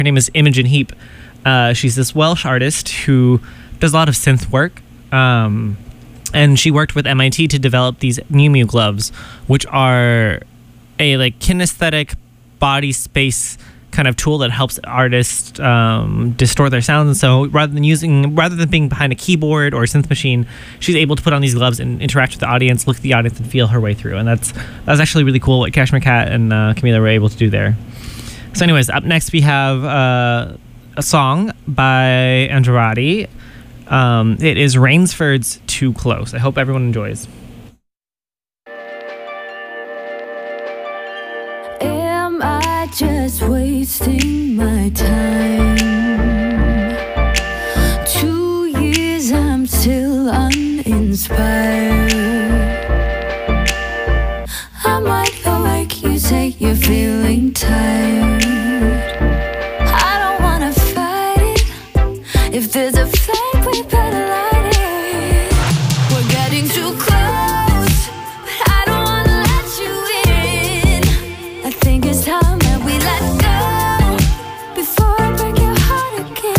Her name is Imogen Heap. She's this Welsh artist who does a lot of synth work. And she worked with MIT to develop these Mew Mew gloves, which are a like kinesthetic body space kind of tool that helps artists distort their sounds. And so rather than being behind a keyboard or a synth machine, she's able to put on these gloves and interact with the audience, look at the audience, and feel her way through. And that's actually really cool what Cashmere Cat and Camila were able to do there. So anyways, up next we have a song by Andrade. It is Rainsford's Too Close. I hope everyone enjoys. Am I just wasting my time? 2 years I'm still uninspired. I'm wide awake, you say you're feeling tired. I don't wanna fight it. If there's a flame, we better light it. We're getting too close, but I don't wanna let you in. I think it's time that we let go before I break your heart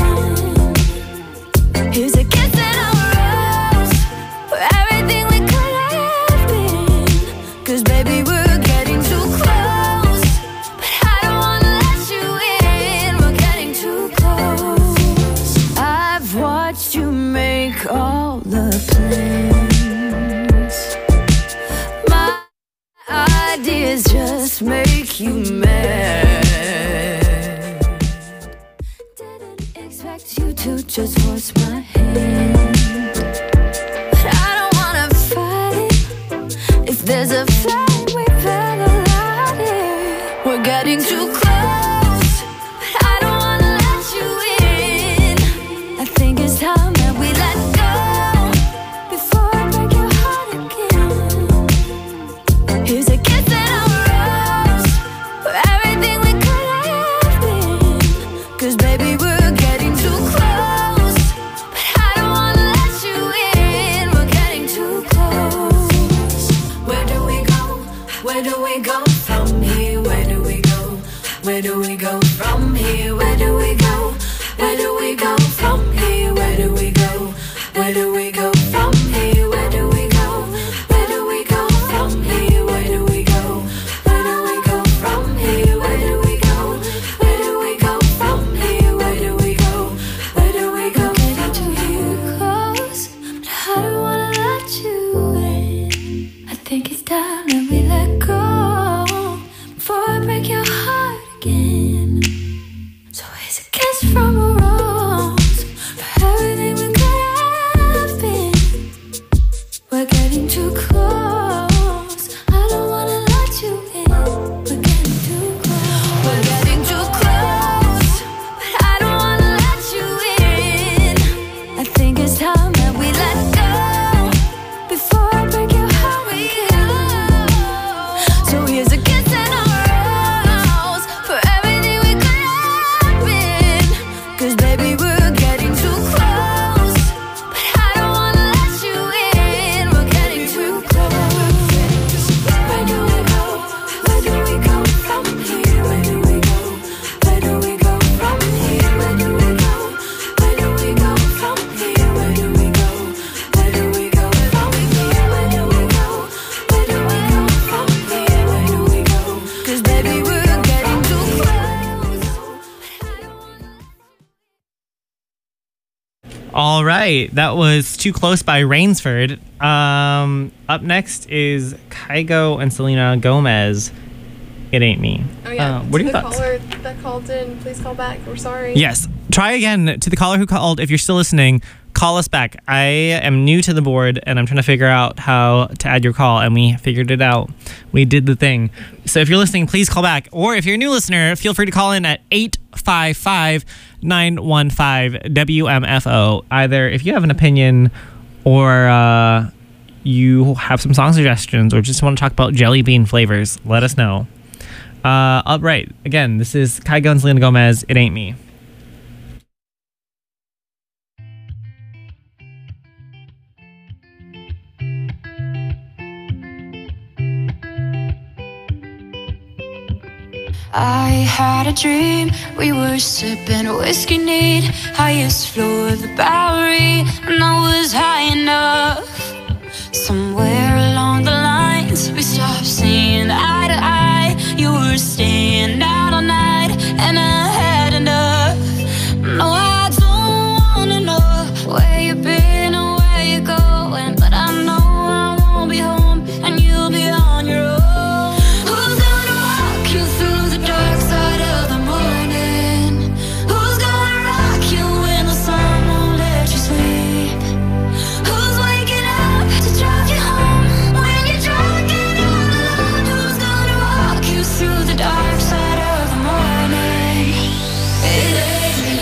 again. Here's a kiss and a rose for everything we could have been. 'Cause baby, we're getting too close, but I don't wanna let you in. We're getting too close. I've watched you make all the plans. My ideas just make you mad. Didn't expect you to just force my hand, but I don't wanna fight it. If there's a flame, we better light it. We're getting too close, but I don't wanna let you in. I think it's time that we let go before I break your heart again. Here's a kiss and a rose for everything we could have been. 'Cause baby, we're getting too close, but I don't wanna let you in. We're getting too close. Where do we go? Where do we go from here? Where do we go? Where do we go from here? Where do we go? Where do we go from here? Where do we go? Where do we go from here? Where do we go? Where do we go from here? Where do we go? Where do we go from here? Where do we go? Where do we go from here? Where do we go? Where do we go? Getting too close, but I don't wanna let you in. I think it's time that we let go before I break your heart again. So here's a kiss from a rose for everything we could have been. We're getting too close, I don't wanna let you in. We're getting too close. We're getting too close, but I don't wanna let you in. I think it's time that we let go before I break your heart again. So here's a kiss and a rose for everything we could have been. 'Cause baby, we're getting too close, but I don't wanna let you in. We're getting too close. Where do we go? Where do we go from here? Where do we go? Where do we go from here? Where do we go? Where do we go from here? Where do we go? Where do we go from here? Where do we go? Where do we go from here? Where do we go? 'Cause baby, we're getting too close. All right, that was Too Close by Rainsford. Up next is Kygo and Selena Gomez. It Ain't Me. Oh yeah. What are To your the thoughts? caller that called in, please call back. We're sorry. Yes. Try again. To the caller who called, if you're still listening, call us back. I am new to the board and I'm trying to figure out how to add your call, and we figured it out. We did the thing. So if you're listening, please call back. Or if you're a new listener, feel free to call in at 855-915-WMFO. Either if you have an opinion or you have some song suggestions or just want to talk about jelly bean flavors, let us know. Up right. Again, this is Kygo and Selena Gomez, It Ain't Me. I had a dream, we were sipping whiskey neat, highest floor of the Bowery, and I was high enough. Somewhere along the lines, we stopped seeing eye to eye. You were staying out all night, and I had enough. No, I don't wanna know where you've been or where you're going, but I know I won't be home, and you'll be on your own. Who's gonna walk you through the dark side of the morning? Who's gonna rock you when the sun won't let you sleep? Who's waking up to drive you home when you're drunk and all alone? Who's gonna walk you through the dark side of the morning? It ain't me.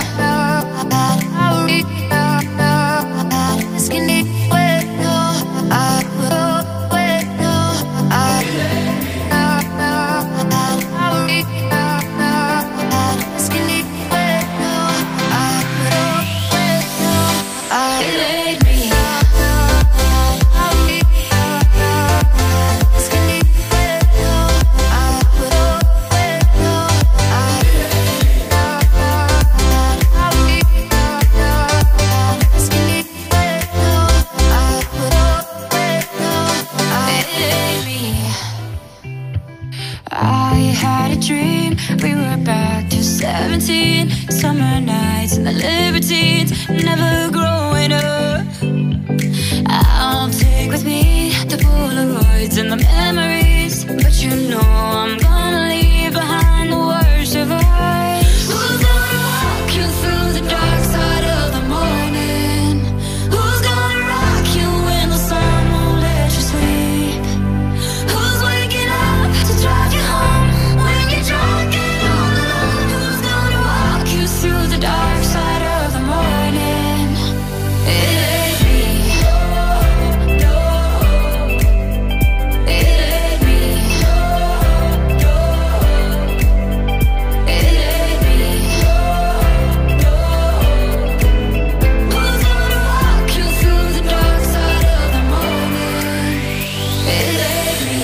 I had a dream, we were back to 17, summer nights and the libertines, never growing up. I'll take with me the Polaroids and the memories, but you know I'm gonna leave behind the worst of us. Who's gonna walk you through the dark side of the morning? Who's gonna rock you when the sun won't let you sleep? Who's waking up to drive you home when you're drunk and all alone? Who's gonna walk you through the dark side of the morning? It ain't me. No, it ain't me. No, it ain't me. No, who's gonna walk you through the dark side of the morning? It ain't me.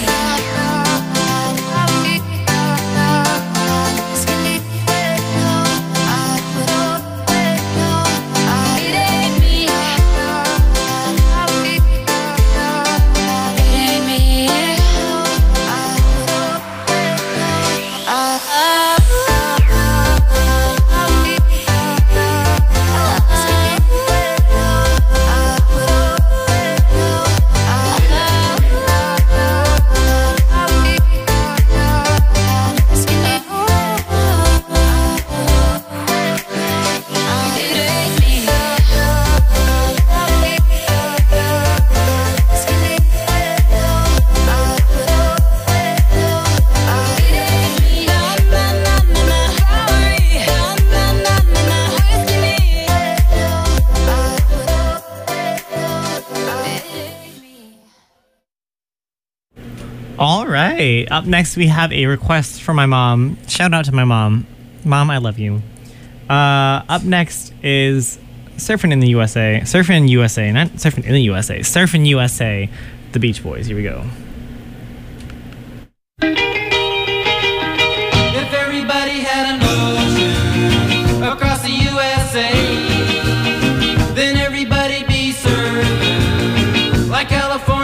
All right. Up next, we have a request from my mom. Shout out to my mom. Mom, I love you. Up next is Surfing in the USA. Surfing USA, not Surfing in the USA. Surfing USA, the Beach Boys. Here we go. If everybody had an ocean across the USA, then everybody'd be surfing like California.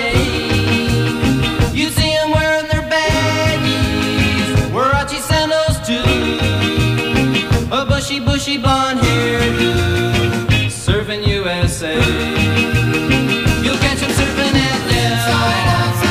You'd see them wearing their baggies, Warachi sandals too, a bushy blonde hairdo, surfing USA. You'll catch them surfing at Del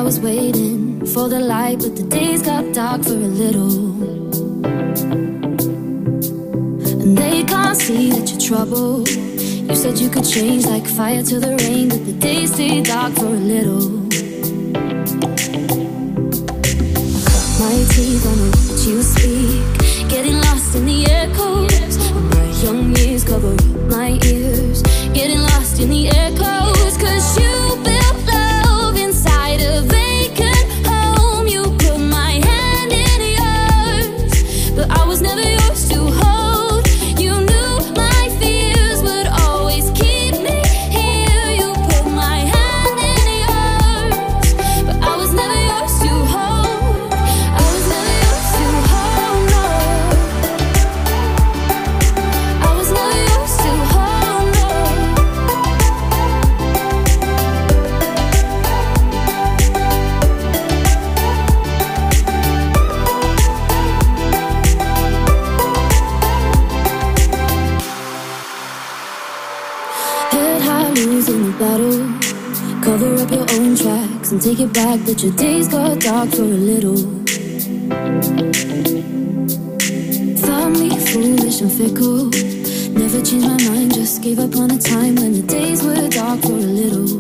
was waiting for the light, but the days got dark for a little. And they can't see that you're troubled. You said you could change like fire to the rain, but the days stay dark for a little. My teeth on the words you speak, getting lost in the echoes. My young years cover up my ears, getting lost in the echoes. Cause you built love inside a vacant home. You put my hand in yours, but I was never yours to hold. You knew my fears would always keep me here. You put my hand in yours, but I was never yours to hold. I was never yours to hold, no. I was never yours to hold, no. Head high, losing the battle. Cover up your own tracks and take it back, but your days got dark for a little. Found me foolish and fickle. Never changed my mind, just gave up on a time when the days were dark for a little.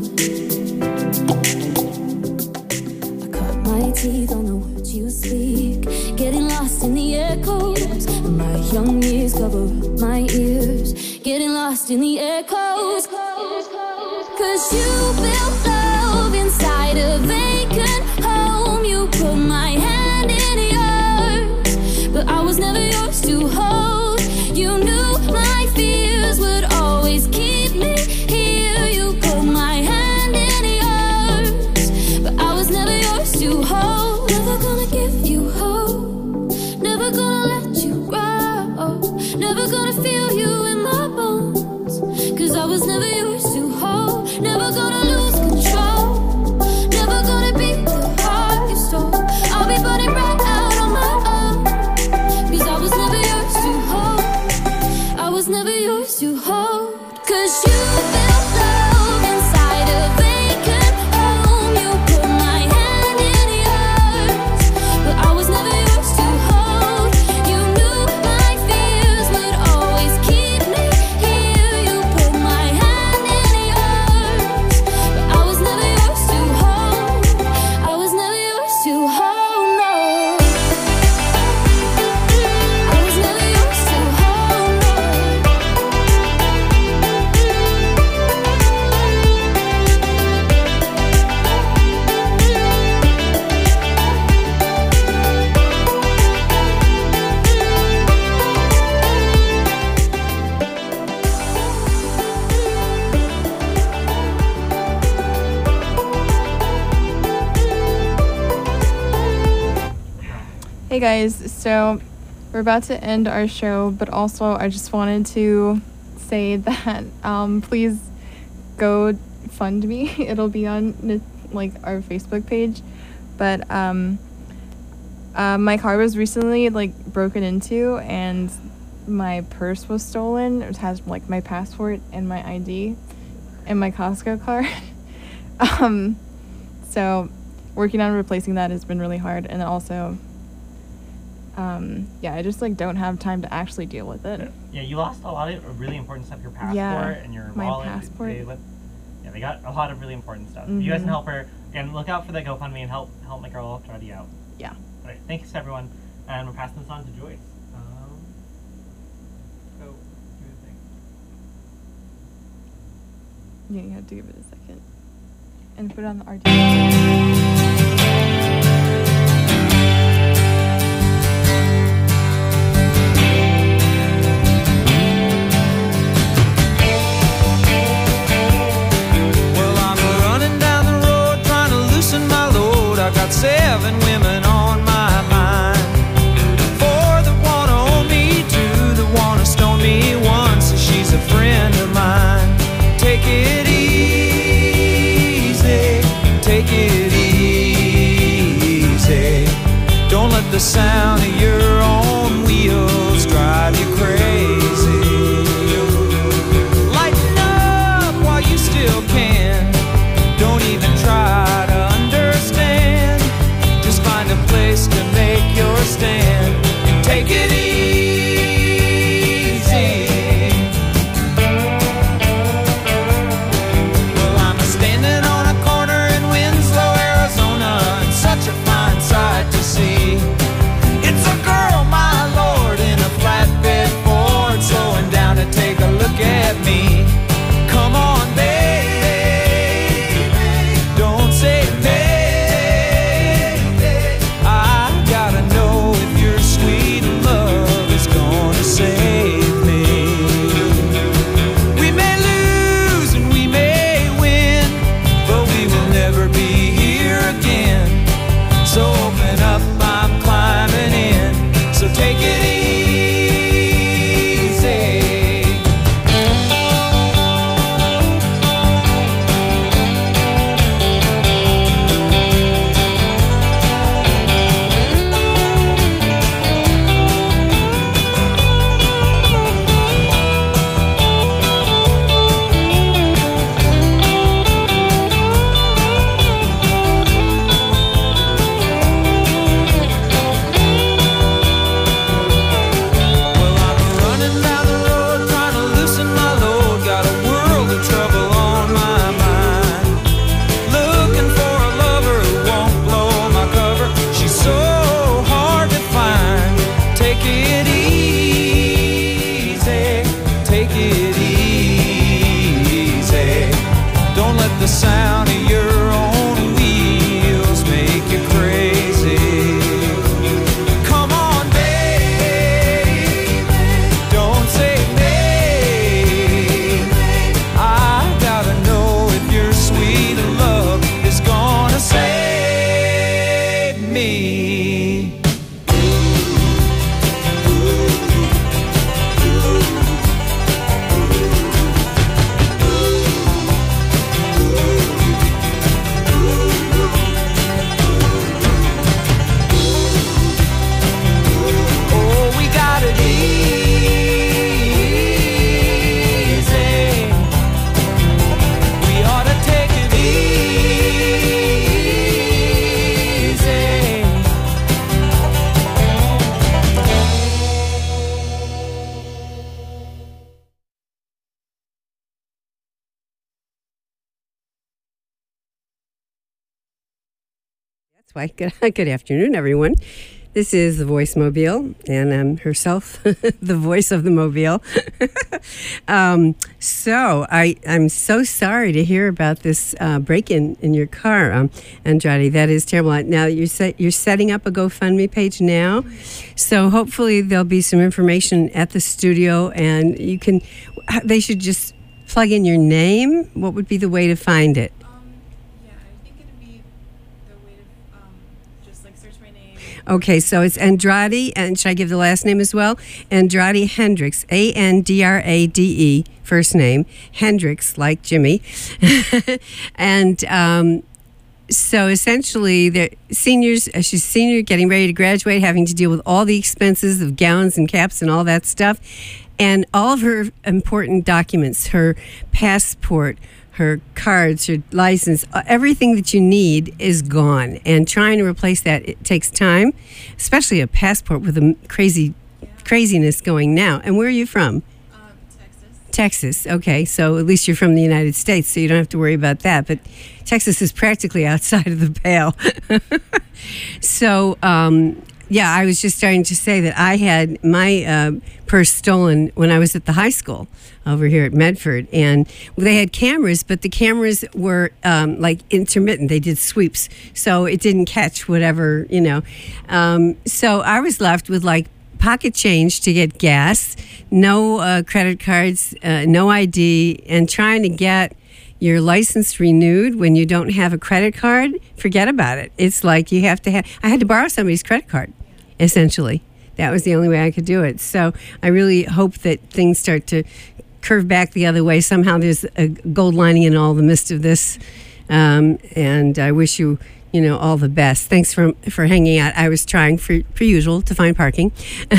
I cut my teeth on the words you speak, getting lost in the echoes. And my young years cover up my ears, getting lost in the echoes. Cause you built love inside a vacant home. You put my hand in yours, but I was never yours to hold. You knew my fears would always keep me here. You put my hand in yours, but I was never yours to hold. Never gonna give you hope, never gonna let you grow, never gonna feel you in my bones. Cause I was never yours to hold. Never gonna lose control, never gonna be the heart you stole. I'll be burning right out on my own. Cause I was never yours to hold, I was never yours to hold. Cause you built love inside a vacant home. You put my hand in yours, but I was never yours to hold. You knew my fears would always keep me here. You put my hand in yours, but I was never yours to hold. I was never yours to hold, no. I was never yours to hold, no. Hey guys, so we're about to end our show, but also I just wanted to say that please go fund me. It'll be on like our Facebook page. But my car was recently like broken into and my purse was stolen. It has like my passport and my ID and my Costco card. So working on replacing that has been really hard, and also yeah, I just like don't have time to actually deal with it. Yeah, you lost a lot of really important stuff. Your passport and your my wallet. passport. They got a lot of really important stuff. You guys can help her. Again, look out for the GoFundMe and help my girl Jody out. Yeah. All right, thanks to everyone, and we're passing this on to Joyce. Go do the thing. Yeah, you have to give it a second and put it on the RD. I got 7 women on my mind. 4 that wanna own me, 2 that wanna stone me, 1 says she's a friend of mine. Take it easy, take it easy. Don't let the sound of your own wheels drive you crazy. Lighten up while you still can. Don't even try to understand. That's why. Good afternoon, everyone. This is the Voice Mobile, and I'm herself, the voice of the mobile. So I'm so sorry to hear about this break-in in your car, Andrade. That is terrible. Now you're setting up a GoFundMe page now, so hopefully there'll be some information at the studio, and they should just plug in your name. What would be the way to find it? Okay, so it's Andrade, and should I give the last name as well? Andrade Hendricks, Andrade, first name, Hendricks, like Jimmy. And so essentially, the seniors, she's a senior, getting ready to graduate, having to deal with all the expenses of gowns and caps and all that stuff. And all of her important documents, her passport, her cards, her license, everything that you need is gone. And trying to replace that, it takes time, especially a passport with the craziness going now. And where are you from? Texas. Okay, so at least you're from the United States, so you don't have to worry about that. But Texas is practically outside of the pale. So, yeah, I was just starting to say that I had my purse stolen when I was at the high school over here at Medford, and they had cameras, but the cameras were like intermittent. They did sweeps, so it didn't catch whatever, so I was left with like pocket change to get gas, no credit cards, no ID, and trying to get your license renewed when you don't have a credit card, forget about it. It's like I had to borrow somebody's credit card, essentially. That was the only way I could do it. So I really hope that things start to curve back the other way. Somehow there's a gold lining in all the midst of this. And I wish you, all the best. Thanks for hanging out. I was trying, per usual, to find parking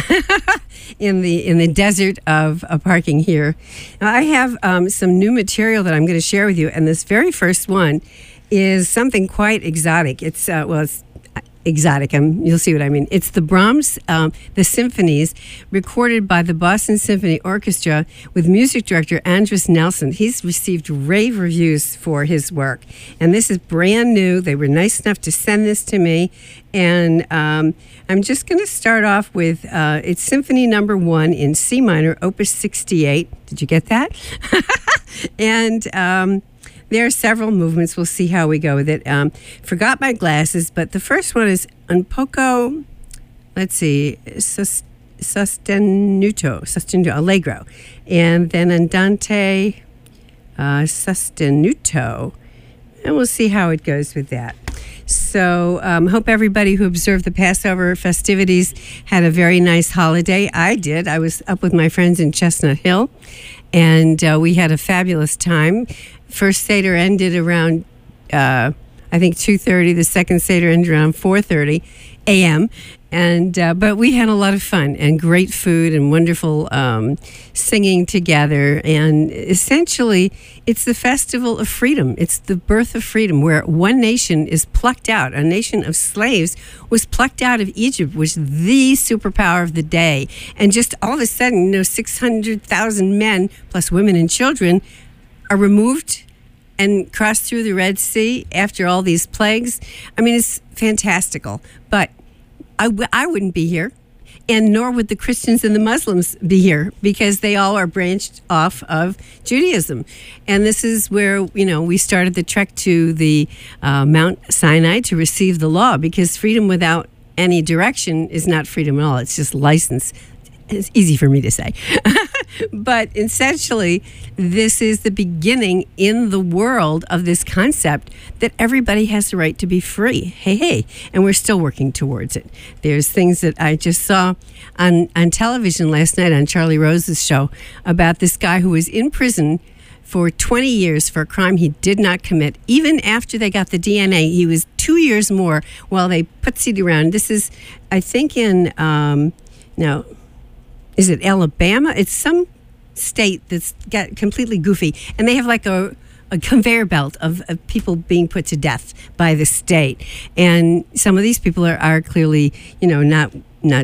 in the desert of parking here. Now, I have some new material that I'm going to share with you, and this very first one is something quite exotic. It's exotic. You'll see what I mean. It's the Brahms, the symphonies, recorded by the Boston Symphony Orchestra with music director Andris Nelson. He's received rave reviews for his work, and this is brand new. They were nice enough to send this to me, and I'm just going to start off with it's Symphony Number 1 in C minor, Opus 68. Did you get that? And there are several movements. We'll see how we go with it. Forgot my glasses, but the first one is Un poco, let's see, sostenuto, allegro. And then Andante sostenuto. And we'll see how it goes with that. So hope everybody who observed the Passover festivities had a very nice holiday. I did. I was up with my friends in Chestnut Hill, and we had a fabulous time. First Seder ended around, I think, 2:30. The second Seder ended around 4:30 a.m. And but we had a lot of fun and great food and wonderful singing together. And essentially, it's the festival of freedom. It's the birth of freedom, where one nation is plucked out. A nation of slaves was plucked out of Egypt, was the superpower of the day. And just all of a sudden, 600,000 men, plus women and children, are removed and crossed through the Red Sea after all these plagues. I mean, it's fantastical. But I wouldn't be here, and nor would the Christians and the Muslims be here, because they all are branched off of Judaism. And this is where, we started the trek to the Mount Sinai to receive the law, because freedom without any direction is not freedom at all. It's just license. It's easy for me to say. But essentially, this is the beginning in the world of this concept that everybody has the right to be free. Hey. And we're still working towards it. There's things that I just saw on television last night on Charlie Rose's show about this guy who was in prison for 20 years for a crime he did not commit. Even after they got the DNA, he was 2 years more while they putsied around. This is, I think, in, is it Alabama? It's some state that's got completely goofy. And they have like a conveyor belt of people being put to death by the state. And some of these people are clearly, not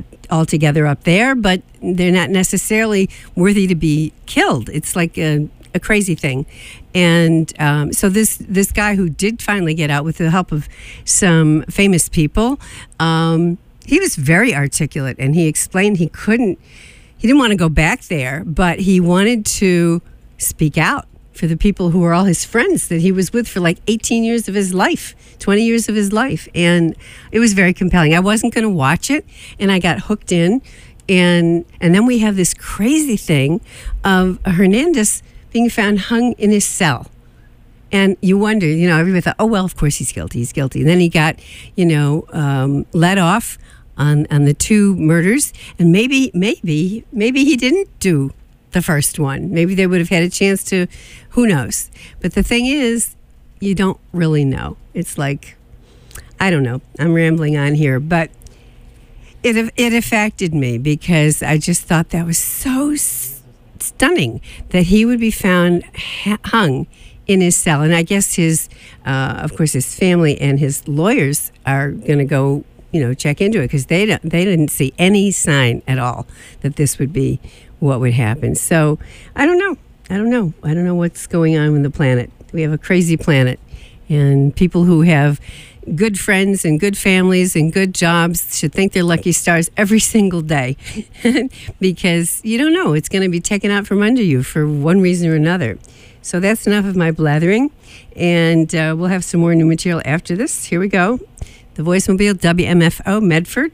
altogether up there, but they're not necessarily worthy to be killed. It's like a a crazy thing. And so this guy who did finally get out with the help of some famous people, he was very articulate, and he explained he didn't want to go back there, but he wanted to speak out for the people who were all his friends that he was with for like 18 years of his life, 20 years of his life. And it was very compelling. I wasn't going to watch it, and I got hooked in. And then we have this crazy thing of Hernandez being found hung in his cell. And you wonder, everybody thought, oh, well, of course he's guilty. He's guilty. And then he got, let off on the 2 murders. And maybe he didn't do the first one. Maybe they would have had a chance to, who knows. But the thing is, you don't really know. It's like, I don't know. I'm rambling on here, but it affected me because I just thought that was so stunning that he would be found hung in his cell. And I guess of course, his family and his lawyers are going to go, check into it because they didn't see any sign at all that this would be what would happen. So I don't know. I don't know what's going on with the planet. We have a crazy planet, and people who have good friends and good families and good jobs should think they're lucky stars every single day because you don't know. It's going to be taken out from under you for one reason or another. So that's enough of my blathering, and we'll have some more new material after this. Here we go. The Voicemobile, WMFO, Medford.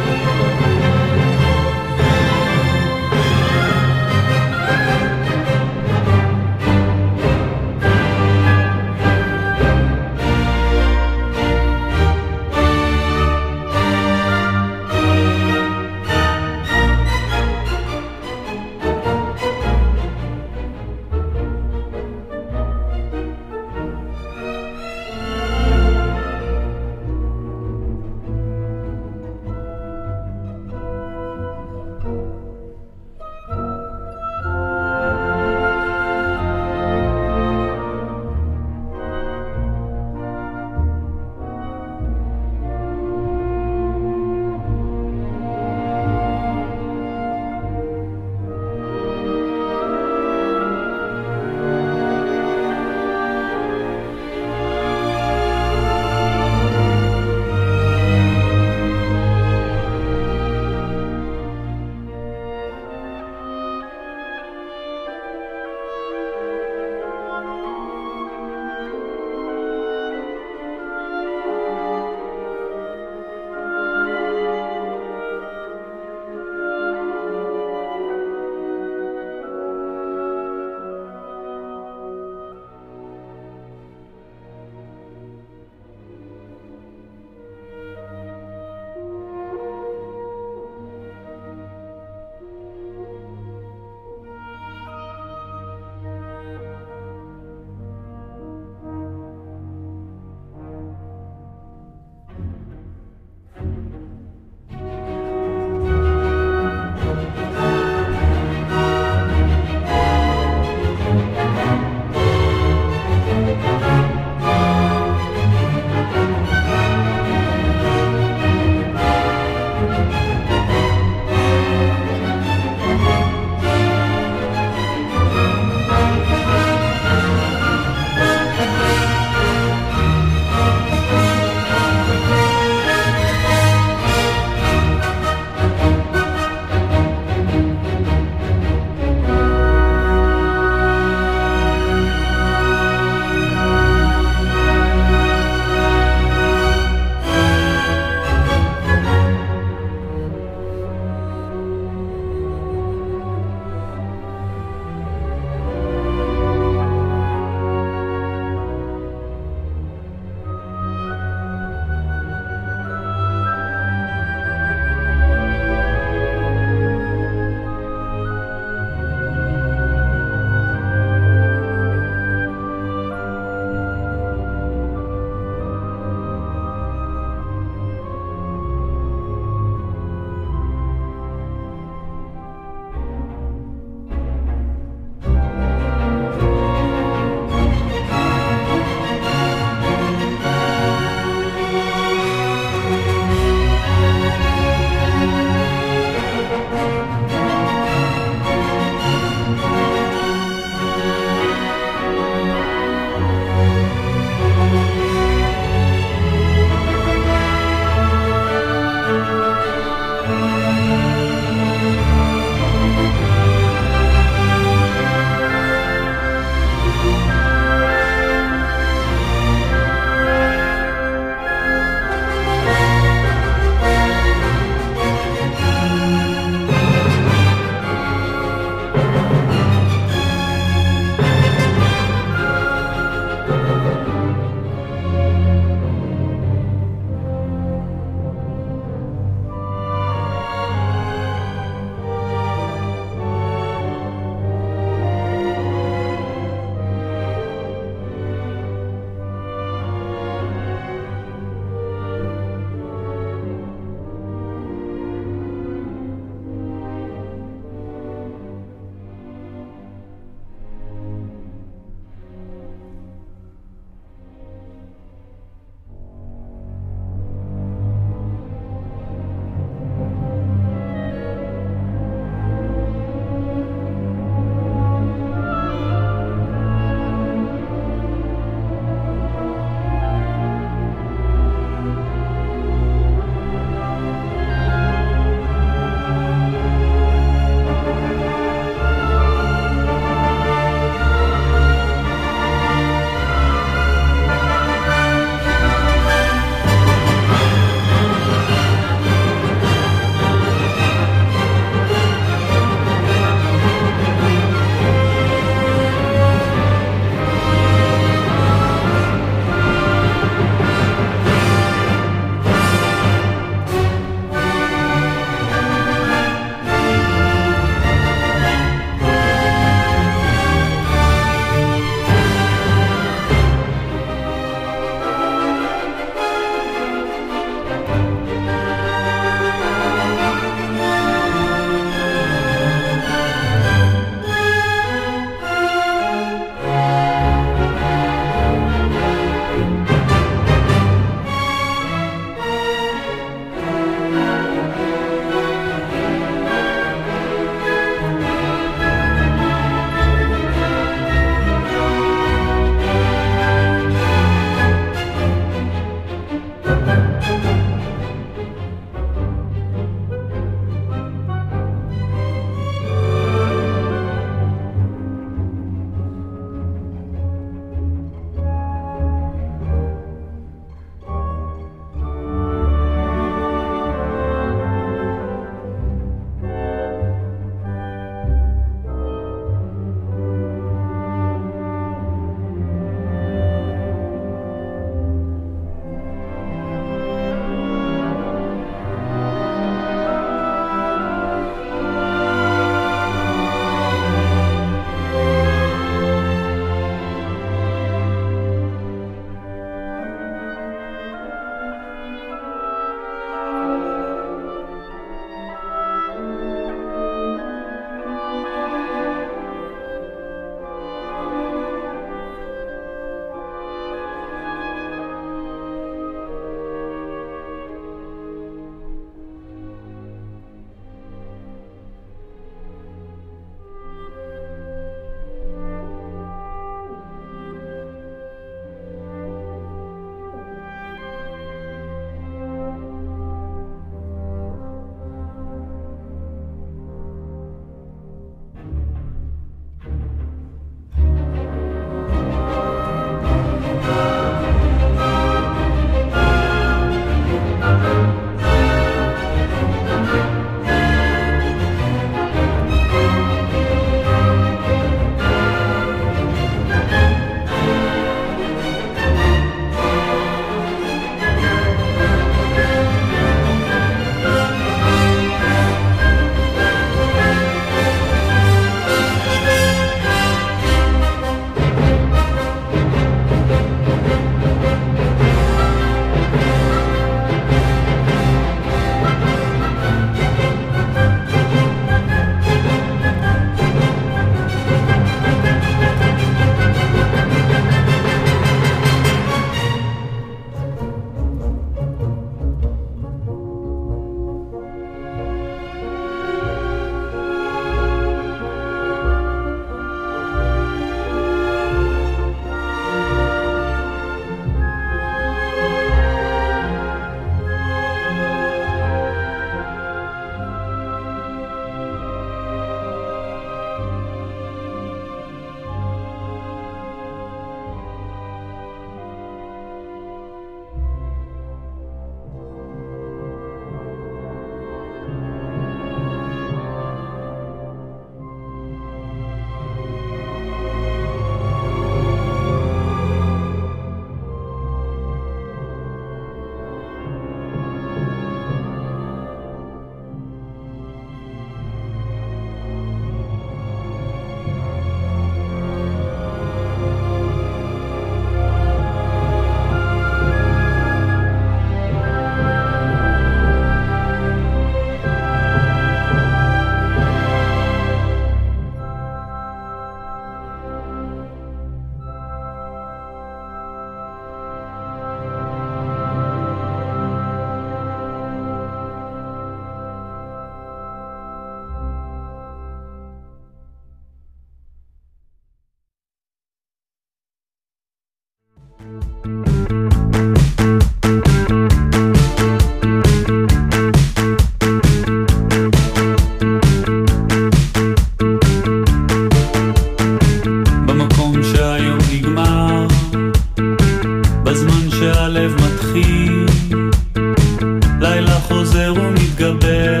חוזר ומתגבר,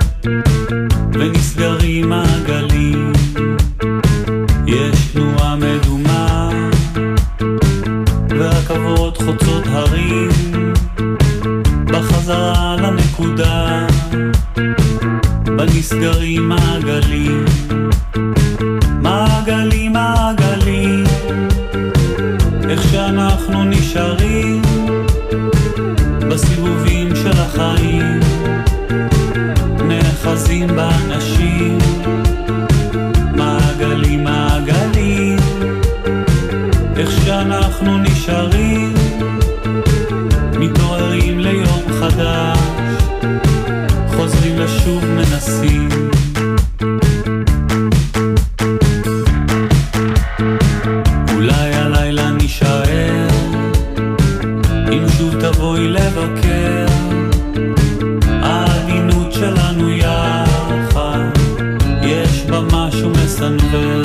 ונסגרים מעגלים, יש תנועה מדומה, ורכבות חוצות הרים, בחזרה לנקודה, בנסגרים מעגלים, מעגלים מעגלים, איך שאנחנו נשארים בסיבובים של החיים, נאחזים באנשים, מעגלים מעגלים, איך שאנחנו נשארים, מתעוררים ליום חדש, חוזרים לשוב מנסים. אולי הלילה נשאר, אם שוב תבואי לבקר, העדינות שלנו יחד, יש בה משהו מסנבר,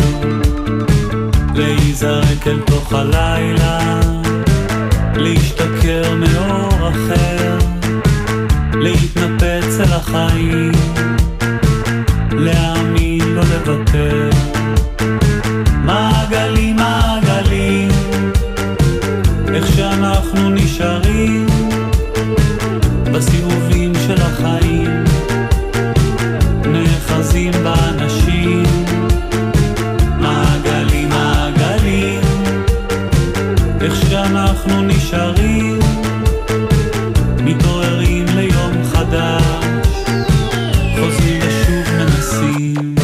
להיזרק אל תוך הלילה, להשתכר מאור אחר, להתנפץ אל החיים, להאמין לא לוותר, מעגלים מעגלים, איך שאנחנו נשארים בסיבובים של החיים, נאחזים באנשים, מעגלים מעגלים, איך שאנחנו נשארים, מתעוררים ליום חדש, חוזרים ושוב מנסים.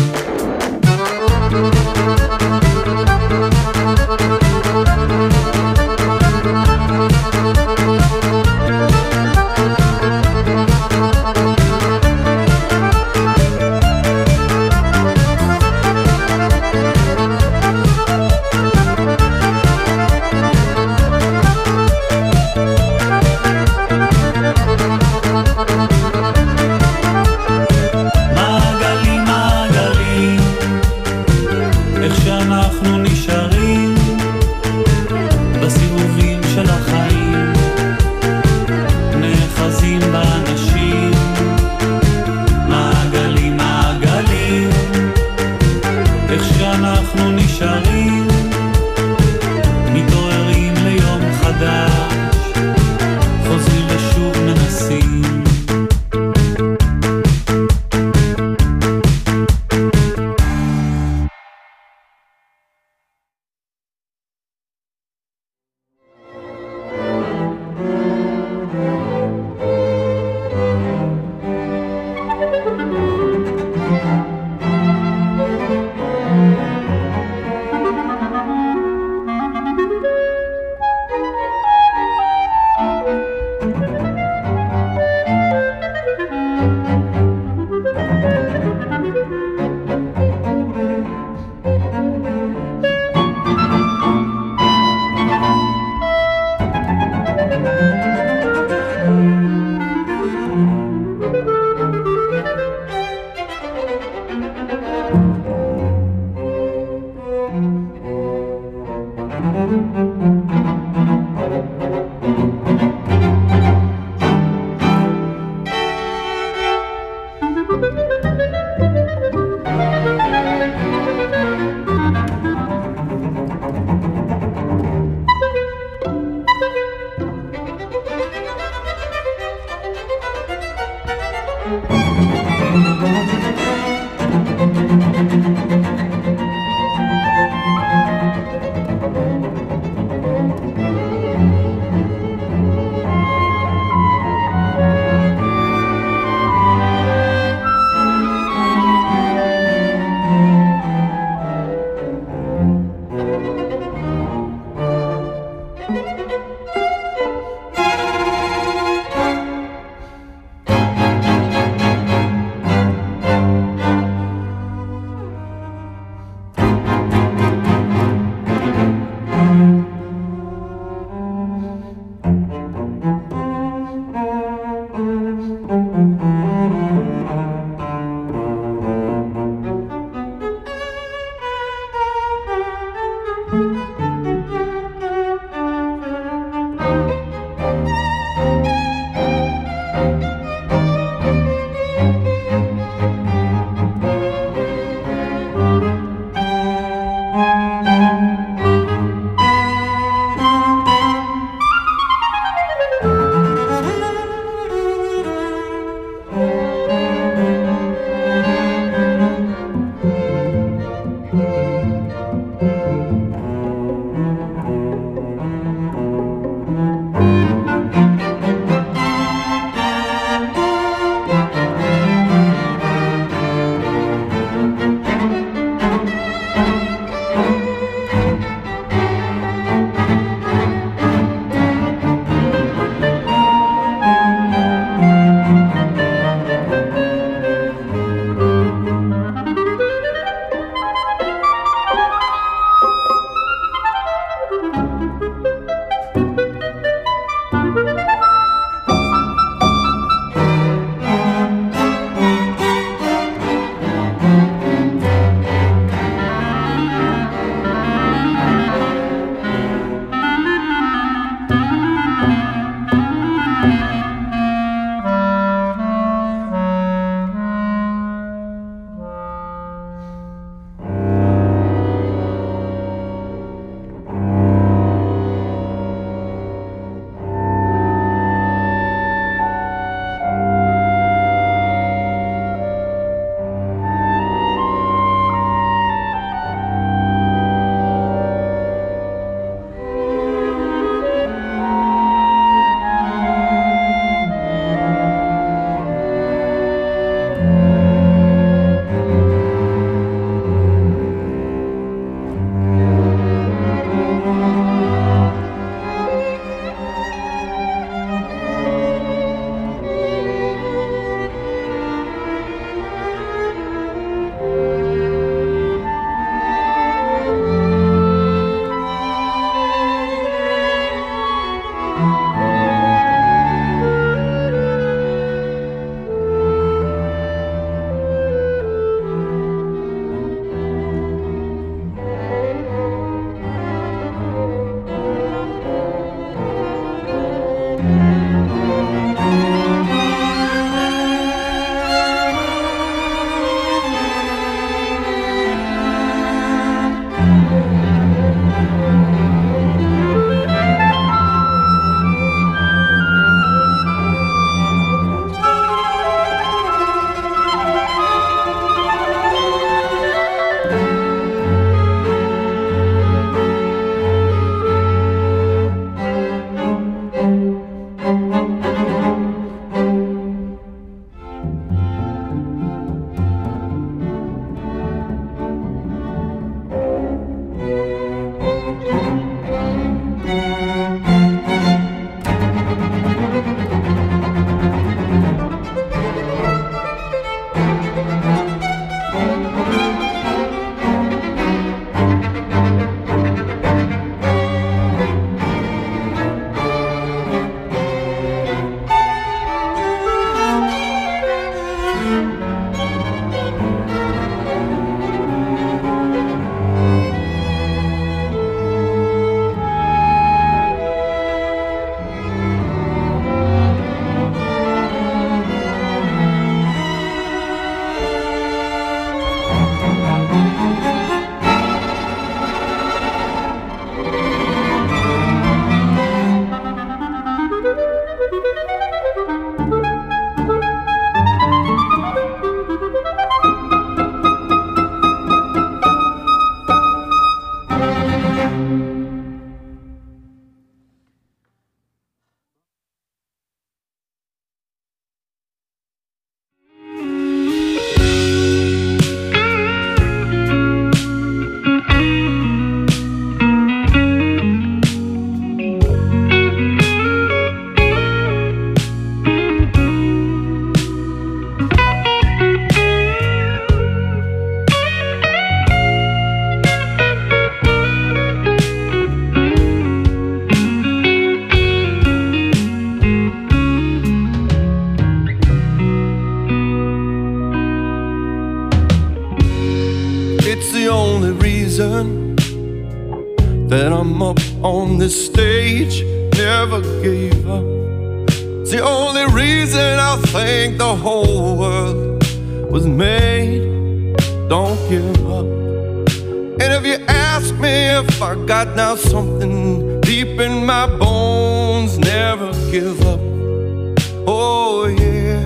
that I'm up on this stage, never gave up. It's the only reason I think the whole world was made. Don't give up. And if you ask me if I got now something deep in my bones, never give up. Oh yeah,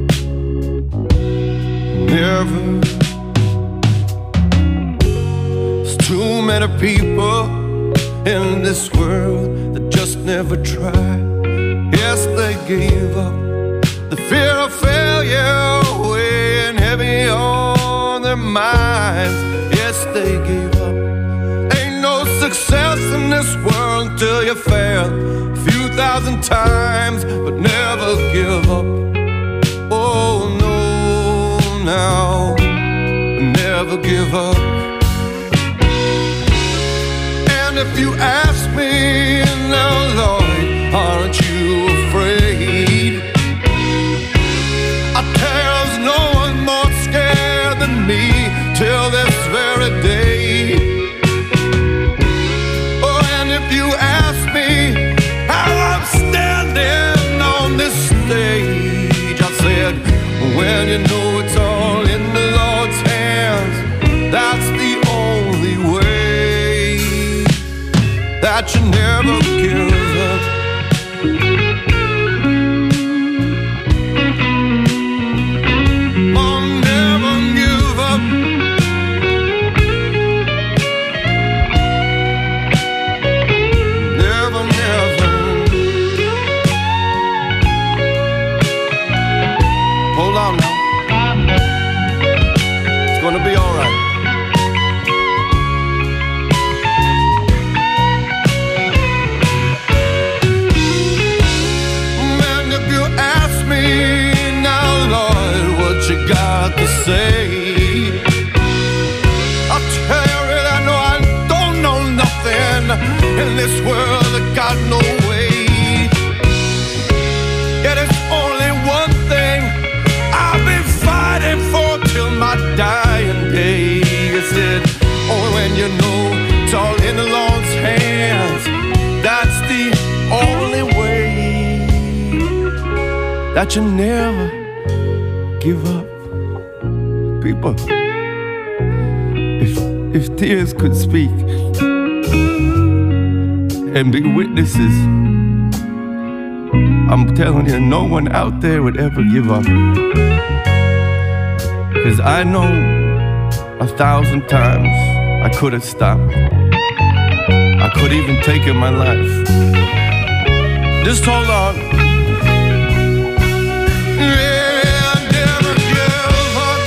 never. There's too many people in this world that just never try. Yes, they gave up. The fear of failure weighing heavy on their minds. Yes, they gave up. Ain't no success in this world until you fail a few thousand times, but never give up. Oh no, now, never give up. And if you ask me now, Lord, aren't you afraid? I tell you, there's no one more scared than me till this very day. Oh, and if you ask me how I'm standing on this stage, I said, when you know it's all in the Lord's hands, that's the only way, that you never give up. Oh, never give up. Never, never. Hold on now. It's gonna be all right. Man, if you ask me now, Lord, what you got to say, I'll tell you really, I know I don't know nothing in this world that got no way. Yet it's only one thing I've been fighting for till my dying day. Is it? Oh, when you know it's all in the Lord's hands, that's the only way, that you never give up. People, if tears could speak and be witnesses, I'm telling you, no one out there would ever give up. 'Cause I know 1,000 times I could have stopped. I could even taken my life. Just hold on. Yeah, never give up.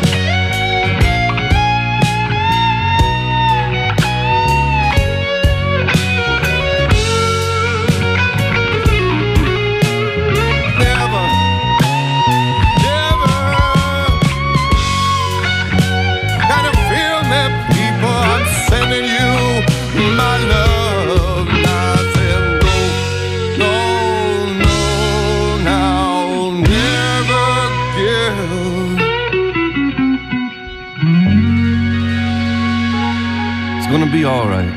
Never, never. Kind of feel me, people, I'm sending you my love. Nothing, no, no, now, never give. It's gonna be all right.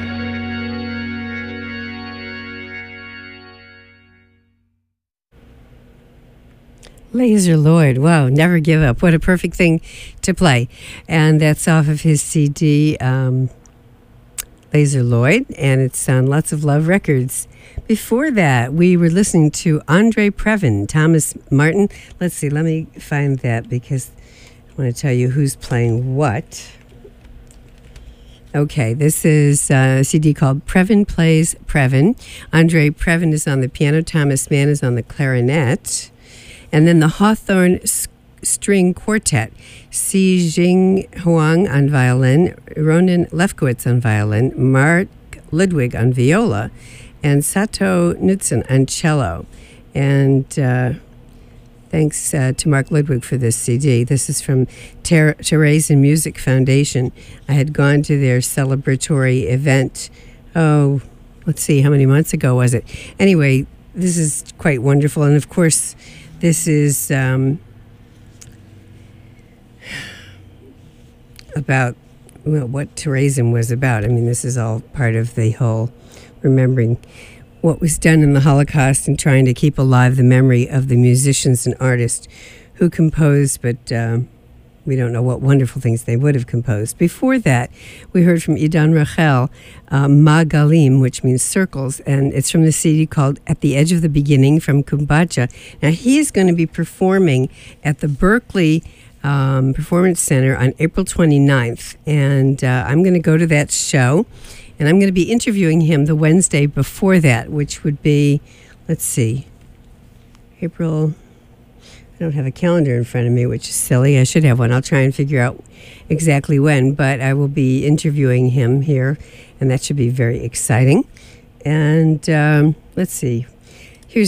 Laser Lloyd, wow, never give up. What a perfect thing to play. And that's off of his CD, Laser Lloyd, and it's on Lots of Love Records. Before that, we were listening to Andre Previn, Thomas Martin. Let's see, let me find that because I want to tell you who's playing what. Okay, this is a CD called Previn Plays Previn. Andre Previn is on the piano, Thomas Mann is on the clarinet. And then the Hawthorne String Quartet, Si Jing Huang on violin, Ronan Lefkowitz on violin, Mark Ludwig on viola, and Sato Knudsen on cello. And thanks to Mark Ludwig for this CD. This is from Teresa Music Foundation. I had gone to their celebratory event, let's see, how many months ago was it? Anyway, this is quite wonderful. And of course, this is about what Terrorism was about. I mean, this is all part of the whole remembering what was done in the Holocaust and trying to keep alive the memory of the musicians and artists who composed, but we don't know what wonderful things they would have composed. Before that, we heard from Idan Rachel, Magalim, which means circles, and it's from the CD called At the Edge of the Beginning from Kumbacha. Now, he is going to be performing at the Berkeley Performance Center on April 29th, and I'm going to go to that show, and I'm going to be interviewing him the Wednesday before that, which would be, let's see, April... I don't have a calendar in front of me, which is silly. I should have one. I'll try and figure out exactly when, but I will be interviewing him here, and that should be very exciting. And let's see. Here's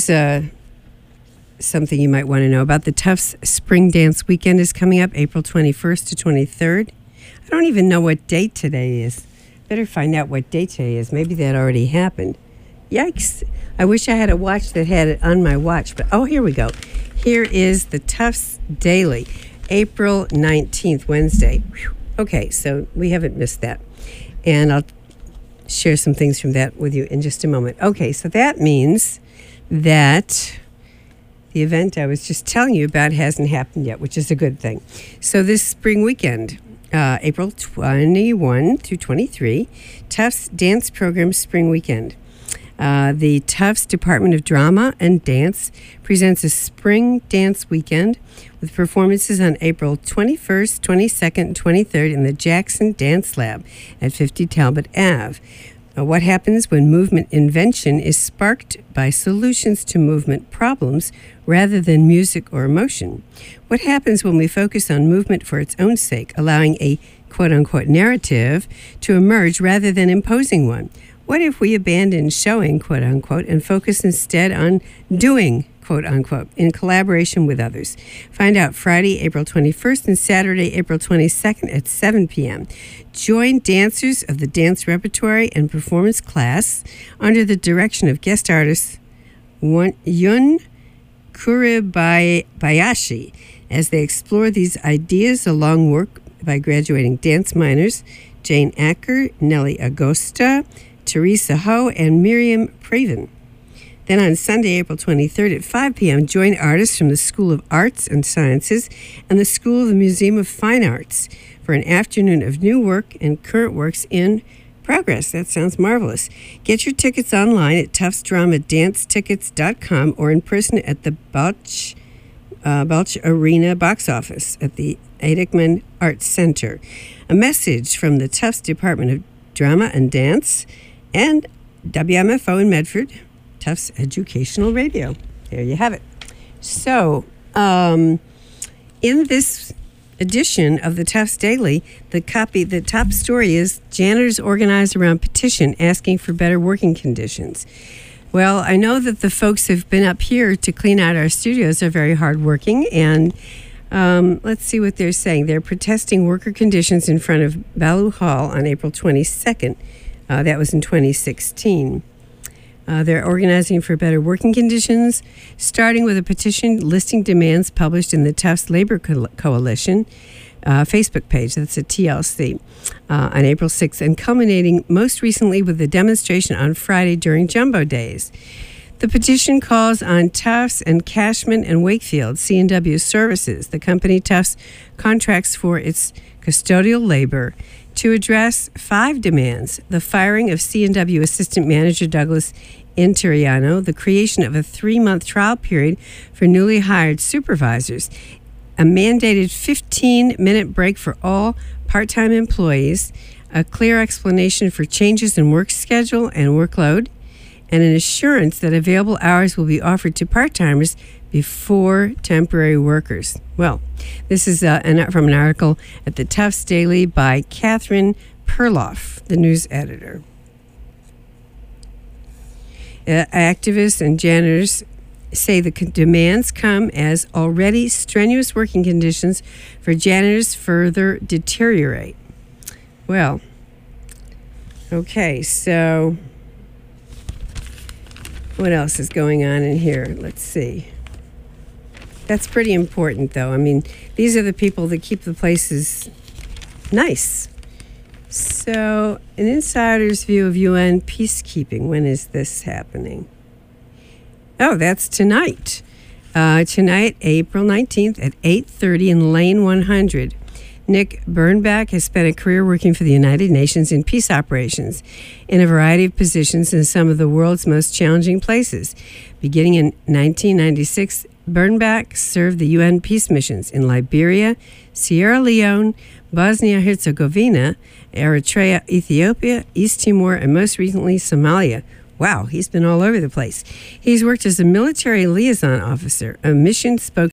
something you might want to know about. The Tufts Spring Dance Weekend is coming up April 21st to 23rd. I don't even know what date today is. Better find out what date today is. Maybe that already happened. Yikes. I wish I had a watch that had it on my watch, but oh, here we go. Here is the Tufts Daily, April 19th, Wednesday. Whew. Okay, so we haven't missed that. And I'll share some things from that with you in just a moment. Okay, so that means that the event I was just telling you about hasn't happened yet, which is a good thing. So this spring weekend, April 21 through 23, Tufts Dance Program Spring Weekend. The Tufts Department of Drama and Dance presents a spring dance weekend with performances on April 21st, 22nd, and 23rd in the Jackson Dance Lab at 50 Talbot Ave. What happens when movement invention is sparked by solutions to movement problems rather than music or emotion? What happens when we focus on movement for its own sake, allowing a quote-unquote narrative to emerge rather than imposing one? What if we abandon showing, quote-unquote, and focus instead on doing, quote-unquote, in collaboration with others? Find out Friday, April 21st and Saturday, April 22nd at 7 p.m. Join dancers of the dance repertory and performance class under the direction of guest artist Yun Kuribayashi as they explore these ideas along work by graduating dance minors Jane Acker, Nellie Agosta, Teresa Ho, and Miriam Praven. Then on Sunday, April 23rd at 5 p.m., join artists from the School of Arts and Sciences and the School of the Museum of Fine Arts for an afternoon of new work and current works in progress. That sounds marvelous. Get your tickets online at tuftsdramaDanceTickets.com or in person at the Balch Arena box office at the Eidechman Arts Center. A message from the Tufts Department of Drama and Dance and WMFO in Medford, Tufts Educational Radio. There you have it. So, in this edition of the Tufts Daily, the top story is janitors organized around petition asking for better working conditions. Well, I know that the folks who've been up here to clean out our studios are very hardworking, and let's see what they're saying. They're protesting worker conditions in front of Ballou Hall on April 22nd. That was in 2016. They're organizing for better working conditions, starting with a petition listing demands published in the Tufts Labor Coalition Facebook page. That's a TLC on April 6th, and culminating most recently with the demonstration on Friday during Jumbo Days. The petition calls on Tufts and Cashman and Wakefield C&W Services, the company Tufts contracts for its custodial labor, to address 5 demands: the firing of C&W Assistant Manager Douglas Interiano, the creation of a 3-month trial period for newly hired supervisors, a mandated 15-minute break for all part-time employees, a clear explanation for changes in work schedule and workload, and an assurance that available hours will be offered to part-timers before temporary workers. Well, this is from an article at the Tufts Daily by Catherine Perloff, the news editor. Activists and janitors say the demands come as already strenuous working conditions for janitors further deteriorate. Well, okay, so what else is going on in here? Let's see. That's pretty important, though. I mean, these are the people that keep the places nice. So, an insider's view of UN peacekeeping. When is this happening? Oh, that's tonight. Tonight, April 19th at 8:30 in Lane 100. Nick Bernbach has spent a career working for the United Nations in peace operations in a variety of positions in some of the world's most challenging places. Beginning in 1996, Bernbach served the UN peace missions in Liberia, Sierra Leone, Bosnia-Herzegovina, Eritrea, Ethiopia, East Timor, and most recently Somalia. Wow, he's been all over the place. He's worked as a military liaison officer, a mission spokesman,